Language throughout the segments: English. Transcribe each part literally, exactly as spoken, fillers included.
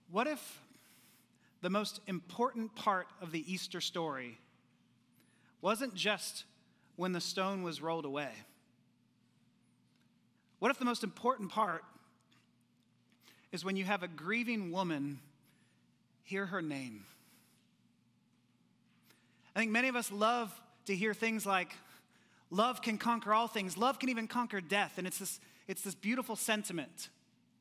What if the most important part of the Easter story wasn't just when the stone was rolled away? What if the most important part is when you have a grieving woman hear her name? I think many of us love to hear things like, love can conquer all things. Love can even conquer death. And it's this, it's this beautiful sentiment.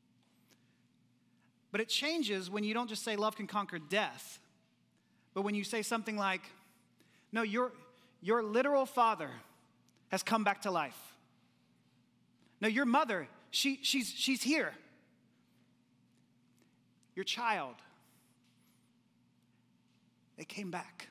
But it changes when you don't just say love can conquer death, but when you say something like, no, your, your literal father has come back to life. No, your mother, she, she's, she's here. Your child, they came back.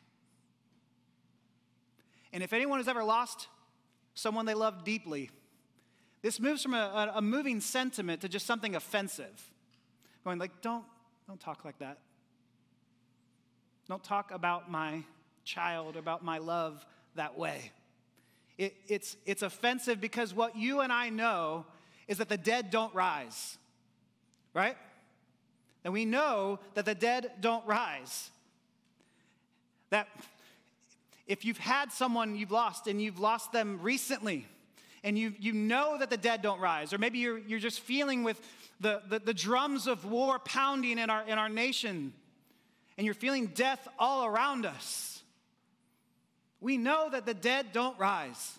And if anyone has ever lost someone they love deeply, this moves from a, a, a moving sentiment to just something offensive. Going like, don't, don't talk like that. Don't talk about my child, about my love that way. It, it's, it's offensive because what you and I know is that the dead don't rise, right? And we know that the dead don't rise. That if you've had someone you've lost and you've lost them recently, and you, you know that the dead don't rise, or maybe you're, you're just feeling with the, the, the drums of war pounding in our, in our nation, and you're feeling death all around us. We know that the dead don't rise.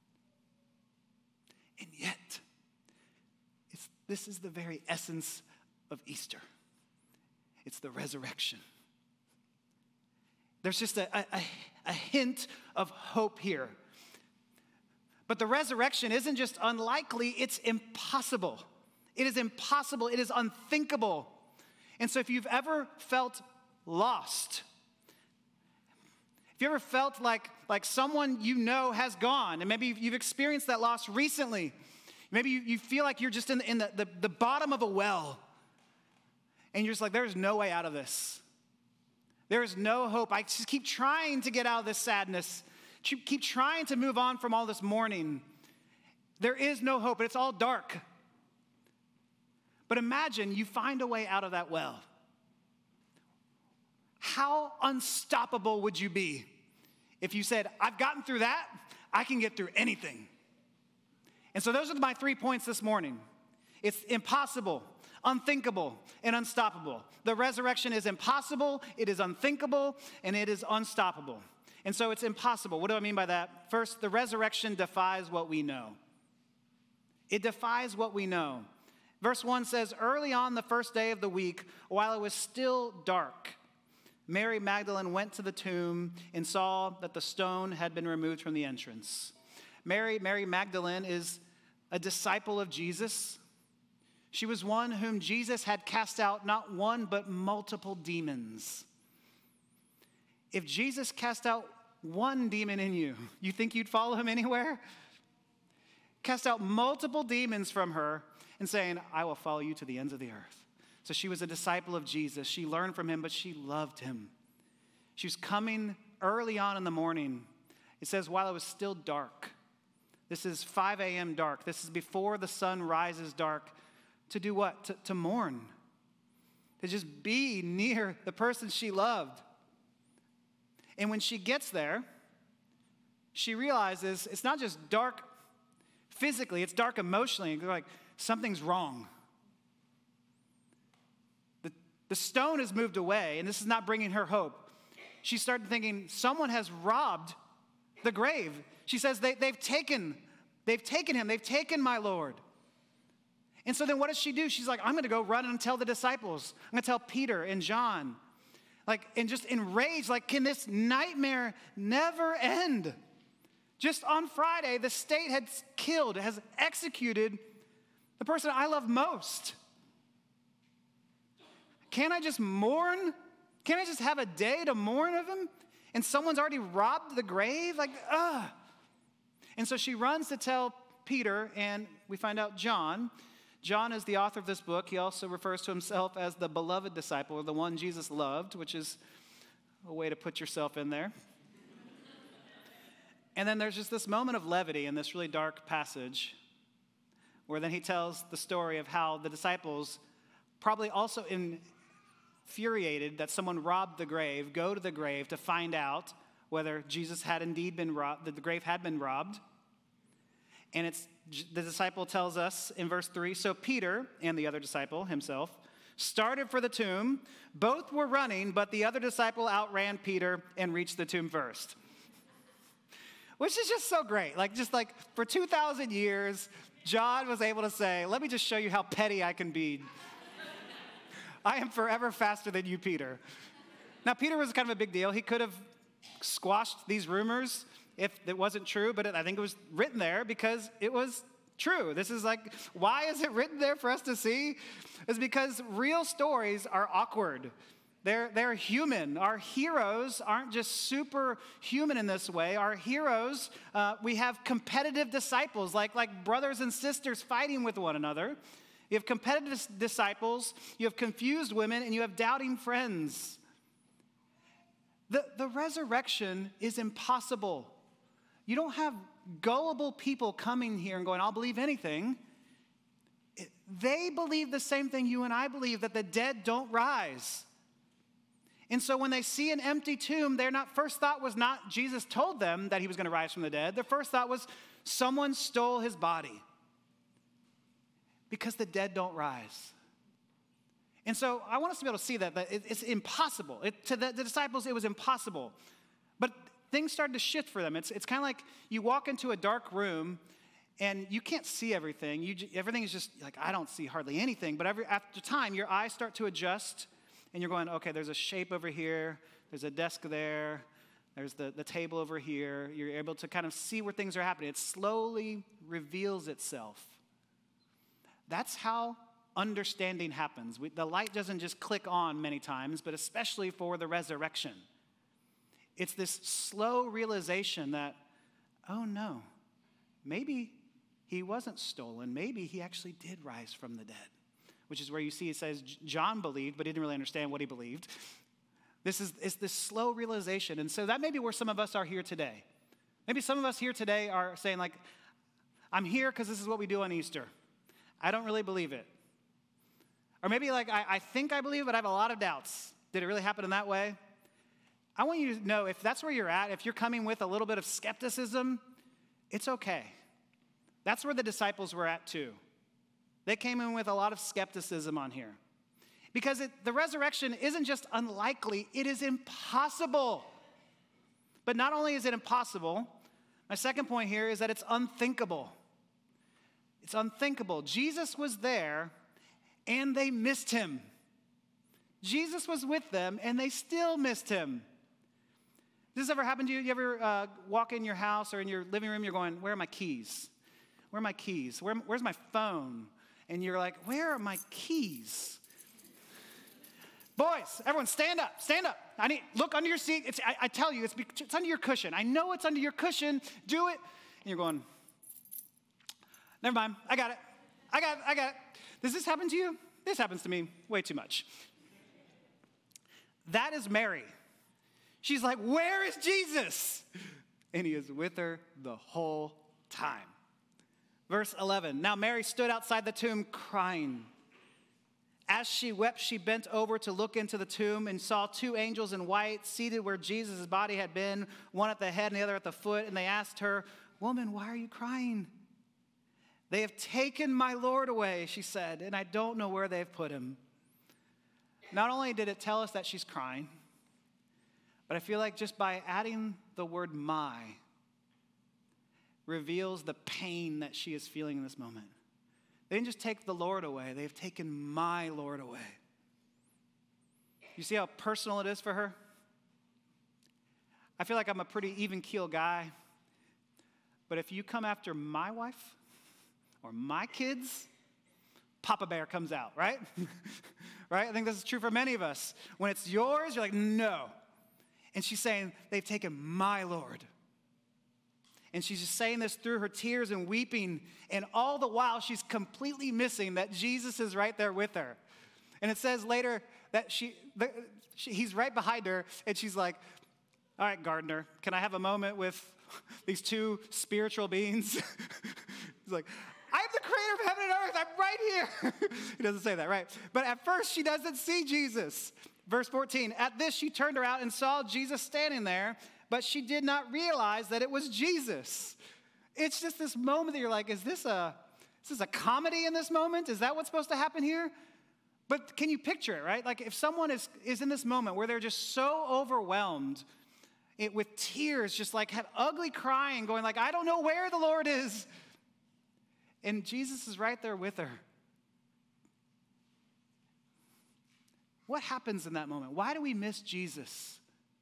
And yet, it's, this is the very essence of Easter. It's the resurrection. There's just a, a, a hint of hope here. But the resurrection isn't just unlikely, it's impossible. It is impossible, it is unthinkable. And so if you've ever felt lost, if you ever felt like, like someone you know has gone, and maybe you've experienced that loss recently, maybe you, you feel like you're just in, the, in the, the, the bottom of a well, and you're just like, there's no way out of this. There is no hope. I just keep trying to get out of this sadness. Keep trying to move on from all this mourning. There is no hope, and it's all dark. But imagine you find a way out of that well. How unstoppable would you be if you said, I've gotten through that, I can get through anything? And so those are my three points this morning. It's impossible, unthinkable, and unstoppable. The resurrection is impossible, it is unthinkable, and it is unstoppable. And so it's impossible. What do I mean by that? First, the resurrection defies what we know. It defies what we know. Verse one says, early on the first day of the week, while it was still dark, Mary Magdalene went to the tomb and saw that the stone had been removed from the entrance. Mary, Mary Magdalene is a disciple of Jesus. She was one whom Jesus had cast out not one but multiple demons. If Jesus cast out one demon in you, you think you'd follow him anywhere? Cast out multiple demons from her and saying, I will follow you to the ends of the earth. So she was a disciple of Jesus. She learned from him, but she loved him. She was coming early on in the morning. It says, while it was still dark. This is five a.m. dark. This is before the sun rises dark. To do what? To, to mourn. To just be near the person she loved. And when she gets there, she realizes it's not just dark physically, it's dark emotionally. They're like, something's wrong. The, the stone has moved away, and this is not bringing her hope. She started thinking, someone has robbed the grave. She says, they, they've taken, they've taken him, they've taken my Lord. And so then what does she do? She's like, I'm going to go run and tell the disciples. I'm going to tell Peter and John. Like, and just enraged, like, can this nightmare never end? Just on Friday, the state had killed, has executed the person I love most. Can't I just mourn? Can't I just have a day to mourn of him? And someone's already robbed the grave? Like, ugh. And so she runs to tell Peter, and we find out John. John is the author of this book. He also refers to himself as the beloved disciple, or the one Jesus loved, which is a way to put yourself in there. And then there's just this moment of levity in this really dark passage where then he tells the story of how the disciples, probably also in infuriated that someone robbed the grave, go to the grave to find out whether Jesus had indeed been robbed, that the grave had been robbed. And it's the disciple tells us in verse three, so Peter and the other disciple himself started for the tomb. Both were running, but the other disciple outran Peter and reached the tomb first. Which is just so great. Like, just like for two thousand years, John was able to say, let me just show you how petty I can be. I am forever faster than you, Peter. Now, Peter was kind of a big deal. He could have squashed these rumors if it wasn't true, but it, I think it was written there because it was true. This is like, why is it written there for us to see? It's because real stories are awkward. They're, they're human. Our heroes aren't just superhuman in this way. Our heroes, uh, we have competitive disciples, like, like brothers and sisters fighting with one another. You have competitive disciples, you have confused women, and you have doubting friends. The, the resurrection is impossible. You don't have gullible people coming here and going, I'll believe anything. It, they believe the same thing you and I believe, that the dead don't rise. And so when they see an empty tomb, their not, first thought was not Jesus told them that he was going to rise from the dead. Their first thought was someone stole his body. Because the dead don't rise. And so I want us to be able to see that, that it, it's impossible. It, to the, the disciples, it was impossible. But things started to shift for them. It's, it's kind of like you walk into a dark room and you can't see everything. You, everything is just like, I don't see hardly anything. But every, after time, your eyes start to adjust and you're going, okay, there's a shape over here. There's a desk there. There's the, the table over here. You're able to kind of see where things are happening. It slowly reveals itself. That's how understanding happens. We, the light doesn't just click on many times, but especially for the resurrection. It's this slow realization that, oh no, maybe he wasn't stolen. Maybe he actually did rise from the dead, which is where you see it says John believed, but he didn't really understand what he believed. This is it's this slow realization. And so that may be where some of us are here today. Maybe some of us here today are saying like, I'm here because this is what we do on Easter. I don't really believe it. Or maybe like, I, I think I believe, but I have a lot of doubts. Did it really happen in that way? I want you to know if that's where you're at, if you're coming with a little bit of skepticism, it's okay. That's where the disciples were at too. They came in with a lot of skepticism on here. Because it, the resurrection isn't just unlikely, it is impossible. But not only is it impossible, my second point here is that it's unthinkable. It's unthinkable. Jesus was there, and they missed him. Jesus was with them, and they still missed him. Does this ever happen to you? You ever uh, walk in your house or in your living room, you're going, where are my keys? Where are my keys? Where, where's my phone? And you're like, where are my keys? Boys, everyone stand up, stand up. I need, look under your seat. It's, I, I tell you, it's, it's under your cushion. I know it's under your cushion. Do it. And you're going, never mind, I got it. I got it, I got it. Does this happen to you? This happens to me way too much. That is Mary. She's like, where is Jesus? And he is with her the whole time. Verse eleven, now Mary stood outside the tomb crying. As she wept, she bent over to look into the tomb and saw two angels in white seated where Jesus' body had been, one at the head and the other at the foot. And they asked her, woman, why are you crying? They have taken my Lord away, she said, and I don't know where they've put him. Not only did it tell us that she's crying, but I feel like just by adding the word my reveals the pain that she is feeling in this moment. They didn't just take the Lord away, they've taken my Lord away. You see how personal it is for her? I feel like I'm a pretty even-keeled guy, but if you come after my wife or my kids, Papa Bear comes out, right? Right? I think this is true for many of us. When it's yours, you're like, no. And she's saying, they've taken my Lord. And she's just saying this through her tears and weeping. And all the while, she's completely missing that Jesus is right there with her. And it says later that she, the, she he's right behind her. And she's like, all right, gardener, can I have a moment with these two spiritual beings? He's like, I'm the creator of heaven and earth. I'm right here. He doesn't say that, right? But at first, she doesn't see Jesus. Verse fourteen, at this she turned around and saw Jesus standing there, but she did not realize that it was Jesus. It's just this moment that you're like, is this a, is this a comedy in this moment? Is that what's supposed to happen here? But can you picture it, right? Like if someone is, is in this moment where they're just so overwhelmed it, with tears, just like have ugly crying, going like, I don't know where the Lord is. And Jesus is right there with her. What happens in that moment? Why do we miss Jesus?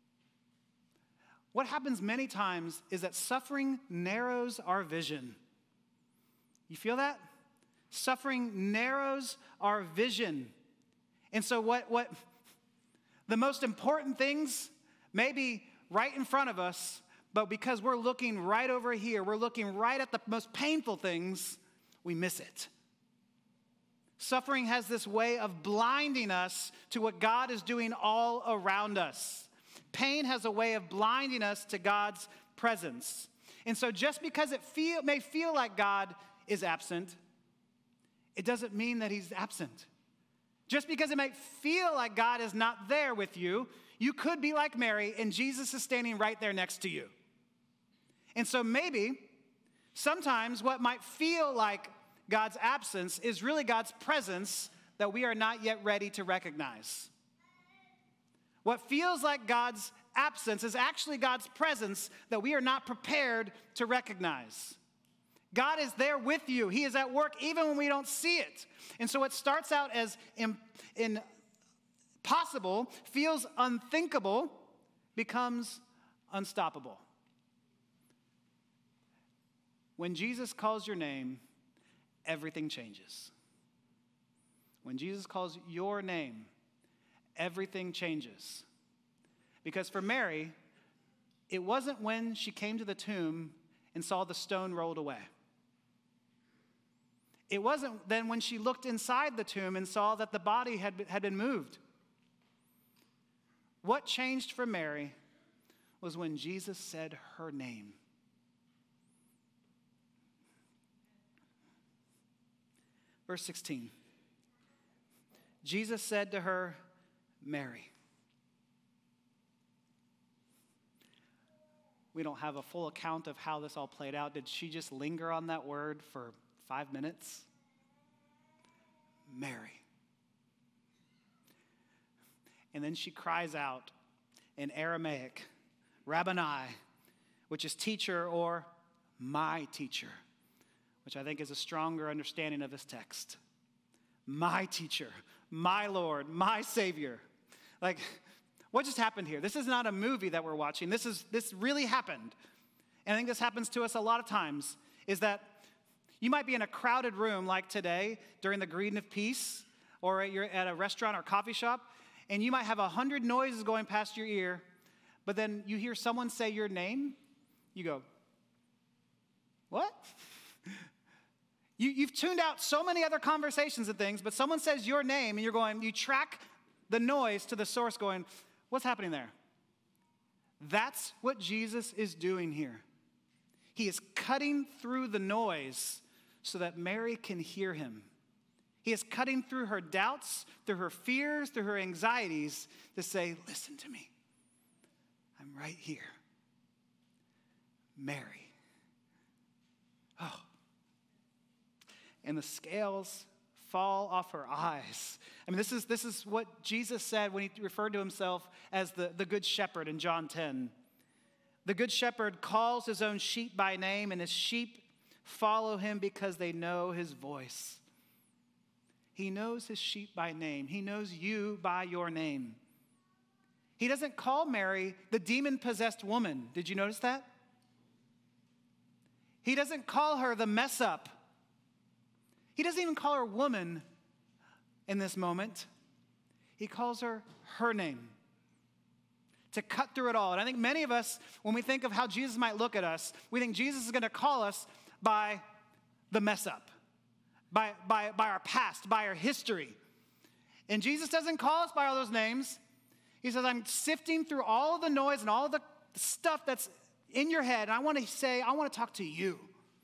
What happens many times is that suffering narrows our vision. You feel that? Suffering narrows our vision. And so what, what the most important things may be right in front of us, but because we're looking right over here, we're looking right at the most painful things, we miss it. Suffering has this way of blinding us to what God is doing all around us. Pain has a way of blinding us to God's presence. And so just because it feel, may feel like God is absent, it doesn't mean that he's absent. Just because it might feel like God is not there with you, you could be like Mary and Jesus is standing right there next to you. And so maybe sometimes what might feel like God's absence is really God's presence that we are not yet ready to recognize. What feels like God's absence is actually God's presence that we are not prepared to recognize. God is there with you. He is at work even when we don't see it. And so what starts out as impossible, feels unthinkable, becomes unstoppable. When Jesus calls your name, everything changes. When Jesus calls your name, everything changes. Because for Mary, it wasn't when she came to the tomb and saw the stone rolled away. It wasn't then when she looked inside the tomb and saw that the body had been, had been moved. What changed for Mary was when Jesus said her name. Verse sixteen. Jesus said to her, Mary. We don't have a full account of how this all played out. Did she just linger on that word for five minutes? Mary. And then she cries out in Aramaic, Rabboni, which is teacher or my teacher, which I think is a stronger understanding of this text. My teacher, my Lord, my Savior. Like, what just happened here? This is not a movie that we're watching. This is this really happened. And I think this happens to us a lot of times, is that you might be in a crowded room like today during the Greeting of Peace, or you're at a restaurant or coffee shop, and you might have a hundred noises going past your ear, but then you hear someone say your name, you go, what? You, you've tuned out so many other conversations and things, but someone says your name, and you're going, you track the noise to the source going, what's happening there? That's what Jesus is doing here. He is cutting through the noise so that Mary can hear him. He is cutting through her doubts, through her fears, through her anxieties to say, listen to me. I'm right here. Mary. Oh. And the scales fall off her eyes. I mean, this is, this is what Jesus said when he referred to himself as the, the Good Shepherd in John ten. The Good Shepherd calls his own sheep by name, and his sheep follow him because they know his voice. He knows his sheep by name. He knows you by your name. He doesn't call Mary the demon-possessed woman. Did you notice that? He doesn't call her the mess up. He doesn't even call her woman in this moment. He calls her her name. To cut through it all. And I think many of us, when we think of how Jesus might look at us, we think Jesus is going to call us by the mess up, by, by, by our past, by our history. And Jesus doesn't call us by all those names. He says, I'm sifting through all of the noise and all of the stuff that's in your head, and I want to say, I want to talk to you.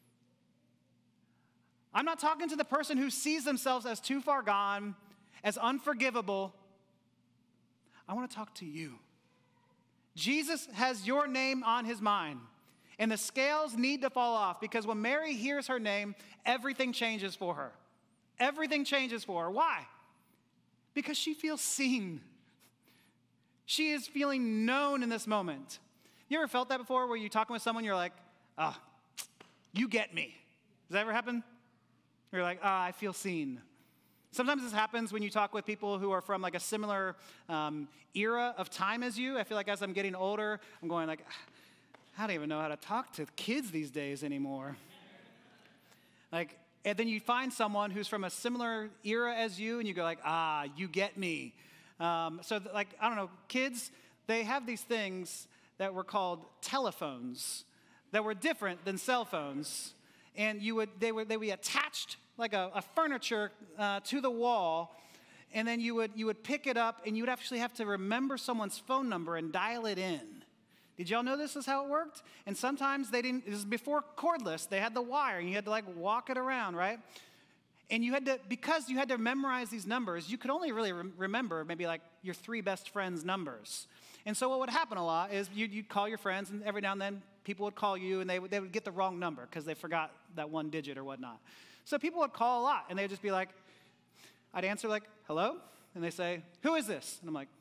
I'm not talking to the person who sees themselves as too far gone, as unforgivable. I want to talk to you. Jesus has your name on his mind. And the scales need to fall off because when Mary hears her name, everything changes for her. Everything changes for her. Why? Because she feels seen. She is feeling known in this moment. You ever felt that before where you're talking with someone, you're like, ah, oh, you get me. Does that ever happen? You're like, ah, oh, I feel seen. Sometimes this happens when you talk with people who are from like a similar um, era of time as you. I feel like as I'm getting older, I'm going like, I don't even know how to talk to kids these days anymore. Like, and then you find someone who's from a similar era as you, and you go like, ah, you get me. Um, so like, I don't know, kids, they have these things that were called telephones that were different than cell phones. And you would, they would, they would be attached like a, a furniture uh, to the wall, and then you would, you would pick it up, and you would actually have to remember someone's phone number and dial it in. Did y'all know this is how it worked? And sometimes they didn't, this is before cordless, they had the wire, and you had to like walk it around, right? And you had to, because you had to memorize these numbers, you could only really re- remember maybe like your three best friends' numbers. And so what would happen a lot is you'd, you'd call your friends, and every now and then people would call you, and they would, they would get the wrong number because they forgot that one digit or whatnot. So people would call a lot, and they'd just be like, I'd answer like, hello? And they say, who is this? And I'm like,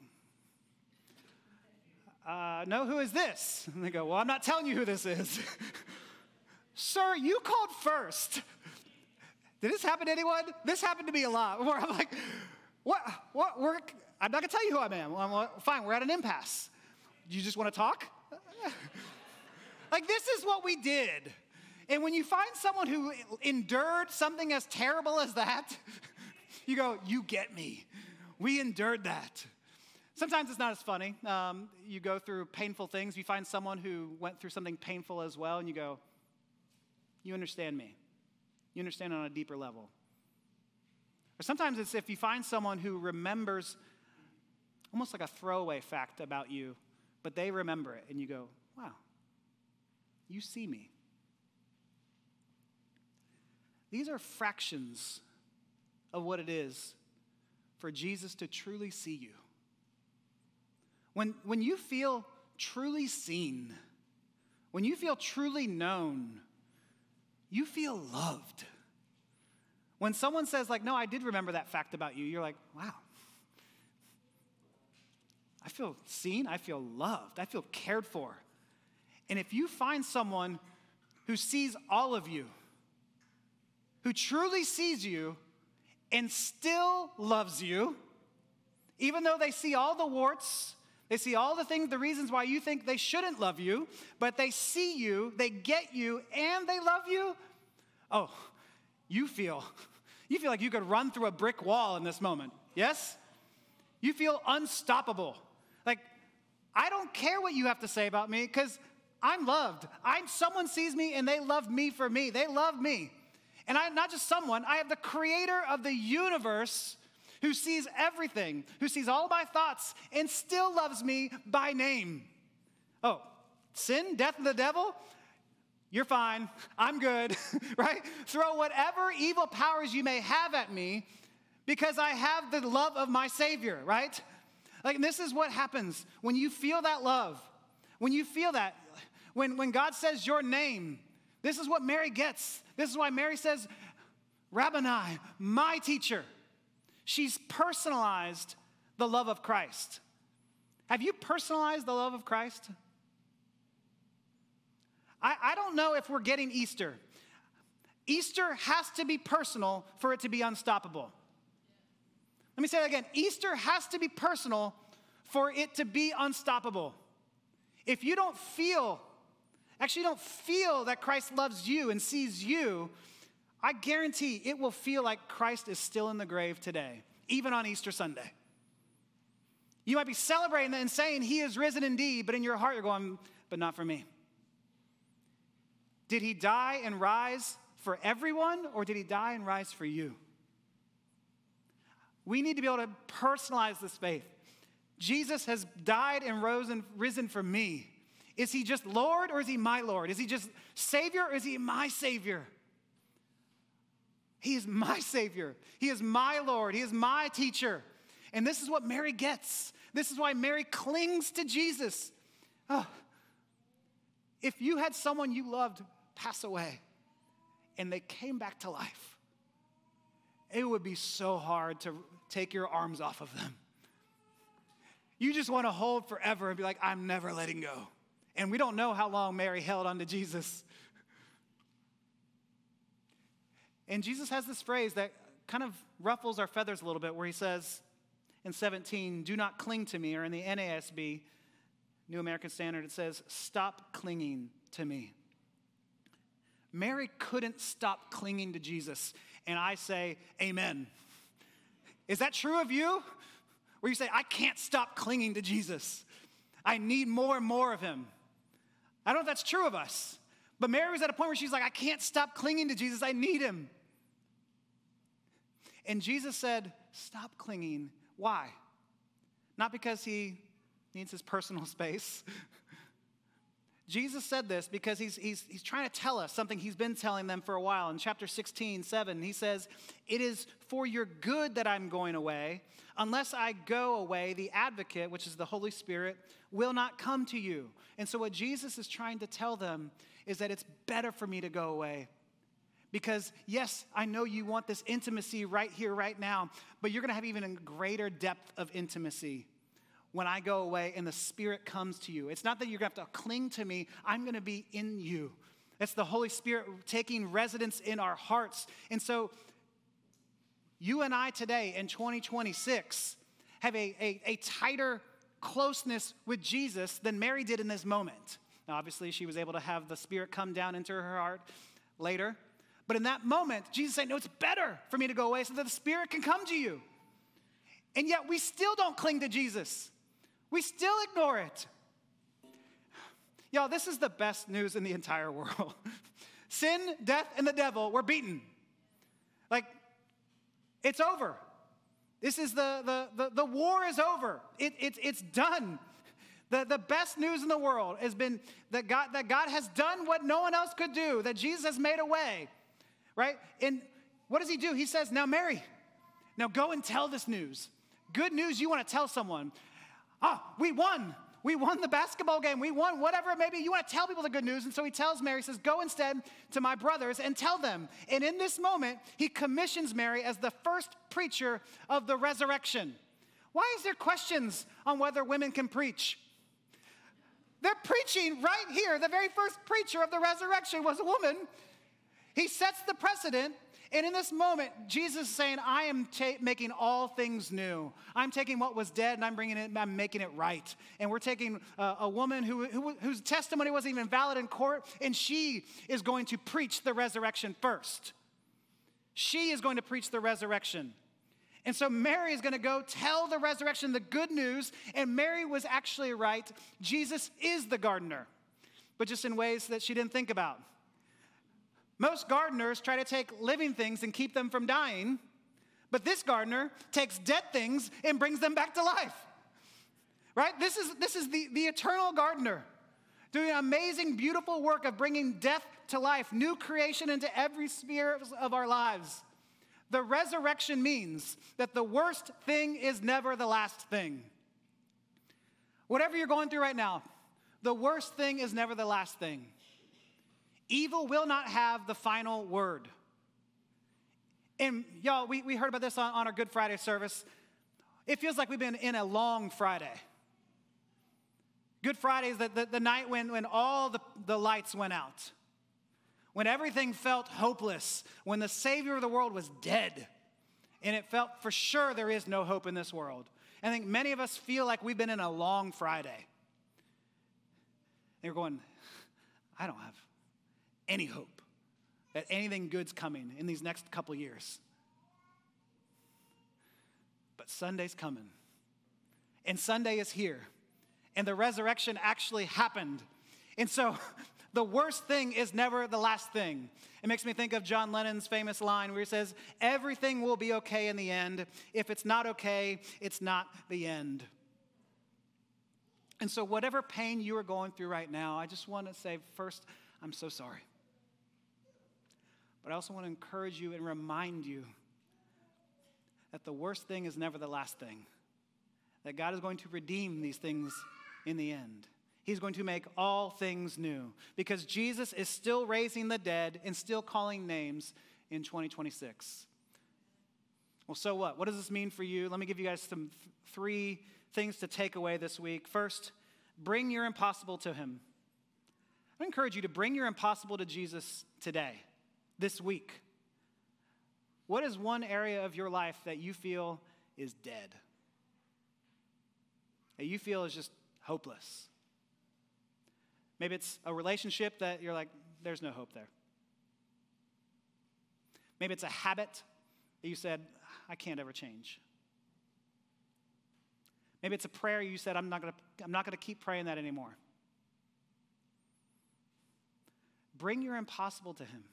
uh, no, who is this? And they go, well, I'm not telling you who this is. Sir, you called first. Did this happen to anyone? This happened to me a lot, where I'm like, what, what, we're, I'm not going to tell you who I am. Well, I'm like, fine, we're at an impasse. You just want to talk? Like, this is what we did. And when you find someone who endured something as terrible as that, you go, you get me. We endured that. Sometimes it's not as funny. Um, you go through painful things. You find someone who went through something painful as well, and you go, you understand me. You understand on a deeper level. Or sometimes it's if you find someone who remembers almost like a throwaway fact about you, but they remember it, and you go, wow, you see me. These are fractions of what it is for Jesus to truly see you. When, when you feel truly seen, when you feel truly known, you feel loved. When someone says like, no, I did remember that fact about you, you're like, wow. I feel seen, I feel loved, I feel cared for. And if you find someone who sees all of you, who truly sees you and still loves you, even though they see all the warts, they see all the things, the reasons why you think they shouldn't love you, but they see you, they get you, and they love you, oh, you feel, you feel like you could run through a brick wall in this moment, yes? You feel unstoppable. Like, I don't care what you have to say about me because I'm loved. I'm, someone sees me and they love me for me. They love me. And I'm not just someone, I have the creator of the universe who sees everything, who sees all my thoughts and still loves me by name. Oh, sin, death, and the devil? You're fine. I'm good, right? Throw whatever evil powers you may have at me because I have the love of my Savior, right? Like, this is what happens when you feel that love. When you feel that, when, when God says your name, this is what Mary gets. This is why Mary says, Rabboni, my teacher. She's personalized the love of Christ. Have you personalized the love of Christ? I, I don't know if we're getting Easter. Easter has to be personal for it to be unstoppable. Let me say that again. Easter has to be personal for it to be unstoppable. If you don't feel, actually don't feel that Christ loves you and sees you, I guarantee it will feel like Christ is still in the grave today, even on Easter Sunday. You might be celebrating and saying he is risen indeed, but in your heart you're going, but not for me. Did he die and rise for everyone, or did he die and rise for you? We need to be able to personalize this faith. Jesus has died and rose and risen for me. Is he just Lord, or is he my Lord? Is he just Savior, or is he my Savior? He is my Savior. He is my Lord. He is my teacher. And this is what Mary gets. This is why Mary clings to Jesus. Oh, if you had someone you loved pass away and they came back to life, it would be so hard to take your arms off of them. You just want to hold forever and be like, I'm never letting go. And we don't know how long Mary held on to Jesus. And Jesus has this phrase that kind of ruffles our feathers a little bit, where he says in seventeen, do not cling to me, or in the N A S B, New American Standard, it says, stop clinging to me. Mary couldn't stop clinging to Jesus, and I say, amen. Is that true of you? Where you say, I can't stop clinging to Jesus. I need more and more of him. I don't know if that's true of us, but Mary was at a point where she's like, I can't stop clinging to Jesus. I need him. And Jesus said, stop clinging. Why? Not because he needs his personal space. Jesus said this because he's, he's, he's trying to tell us something he's been telling them for a while. In chapter sixteen, seven, he says, it is for your good that I'm going away. Unless I go away, the advocate, which is the Holy Spirit, will not come to you. And so what Jesus is trying to tell them is that it's better for me to go away. Because, yes, I know you want this intimacy right here, right now, but you're going to have even a greater depth of intimacy when I go away and the Spirit comes to you. It's not that you're going to have to cling to me. I'm going to be in you. It's the Holy Spirit taking residence in our hearts. And so you and I today in twenty twenty-six have a, a, a tighter closeness with Jesus than Mary did in this moment. Now, obviously, she was able to have the Spirit come down into her heart later. But in that moment, Jesus said, no, it's better for me to go away so that the Spirit can come to you. And yet we still don't cling to Jesus. We still ignore it. Y'all, this is the best news in the entire world. Sin, death, and the devil were beaten. Like, it's over. This is the, the, the, the war is over. It, it, it's done. The, the best news in the world has been that God, that God has done what no one else could do, that Jesus has made a way, right? And what does he do? He says, now, Mary, now go and tell this news. Good news you want to tell someone. Ah, we won. We won the basketball game. We won whatever it may be. You want to tell people the good news. And so he tells Mary, he says, go instead to my brothers and tell them. And in this moment, he commissions Mary as the first preacher of the resurrection. Why is there questions on whether women can preach? They're preaching right here. The very first preacher of the resurrection was a woman. He sets the precedent. And in this moment, Jesus is saying, I am ta- making all things new. I'm taking what was dead and I'm bringing it, I'm making it right. And we're taking uh, a woman who, who, whose testimony wasn't even valid in court, and she is going to preach the resurrection first. She is going to preach the resurrection. And so Mary is going to go tell the resurrection, the good news, and Mary was actually right. Jesus is the gardener, but just in ways that she didn't think about. Most gardeners try to take living things and keep them from dying, but this gardener takes dead things and brings them back to life, right? This is, this is the, the eternal gardener doing an amazing, beautiful work of bringing death to life, new creation into every sphere of our lives. The resurrection means that the worst thing is never the last thing. Whatever you're going through right now, the worst thing is never the last thing. Evil will not have the final word. And y'all, we, we heard about this on, on our Good Friday service. It feels like we've been in a long Friday. Good Friday is the, the, the night when, when all the, the lights went out, when everything felt hopeless, when the Savior of the world was dead, and it felt for sure there is no hope in this world. I think many of us feel like we've been in a long Friday. And we're going, I don't have any hope that anything good's coming in these next couple years. But Sunday's coming. And Sunday is here. And the resurrection actually happened. And so the worst thing is never the last thing. It makes me think of John Lennon's famous line where he says, everything will be okay in the end. If it's not okay, it's not the end. And so whatever pain you are going through right now, I just want to say first, I'm so sorry. But I also want to encourage you and remind you that the worst thing is never the last thing. that God is going to redeem these things in the end. He's going to make all things new because Jesus is still raising the dead and still calling names in twenty twenty-six. Well, so what? What does this mean for you? Let me give you guys some th- three things to take away this week. First, bring your impossible to him. I encourage you to bring your impossible to Jesus today, this week. What is one area of your life that you feel is dead? That you feel is just hopeless? Maybe it's a relationship that you're like, there's no hope there. Maybe it's a habit that you said, I can't ever change. Maybe it's a prayer you said, I'm not gonna, I'm not gonna keep praying that anymore. Bring your impossible to him.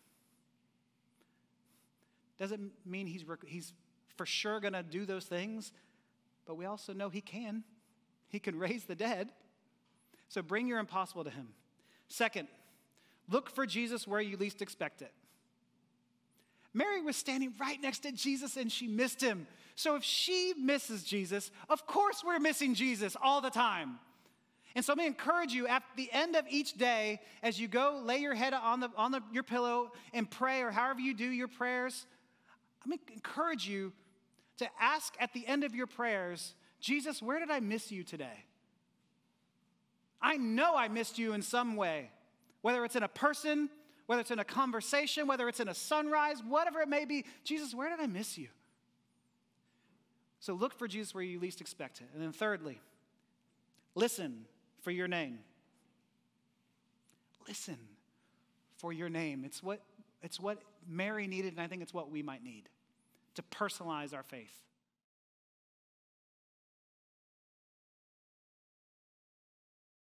Doesn't mean he's, he's for sure gonna do those things, but we also know he can. He can raise the dead. So bring your impossible to him. Second, look for Jesus where you least expect it. Mary was standing right next to Jesus and she missed him. So if she misses Jesus, of course we're missing Jesus all the time. And so I'm going to encourage you at the end of each day, as you go lay your head on the on the, your pillow and pray, or however you do your prayers, I'm going to encourage you to ask at the end of your prayers, Jesus, where did I miss you today? I know I missed you in some way, whether it's in a person, whether it's in a conversation, whether it's in a sunrise, whatever it may be. Jesus, where did I miss you? So look for Jesus where you least expect it. And then thirdly, listen for your name. Listen for your name. It's what, it's what Mary needed, and I think it's what we might need to personalize our faith.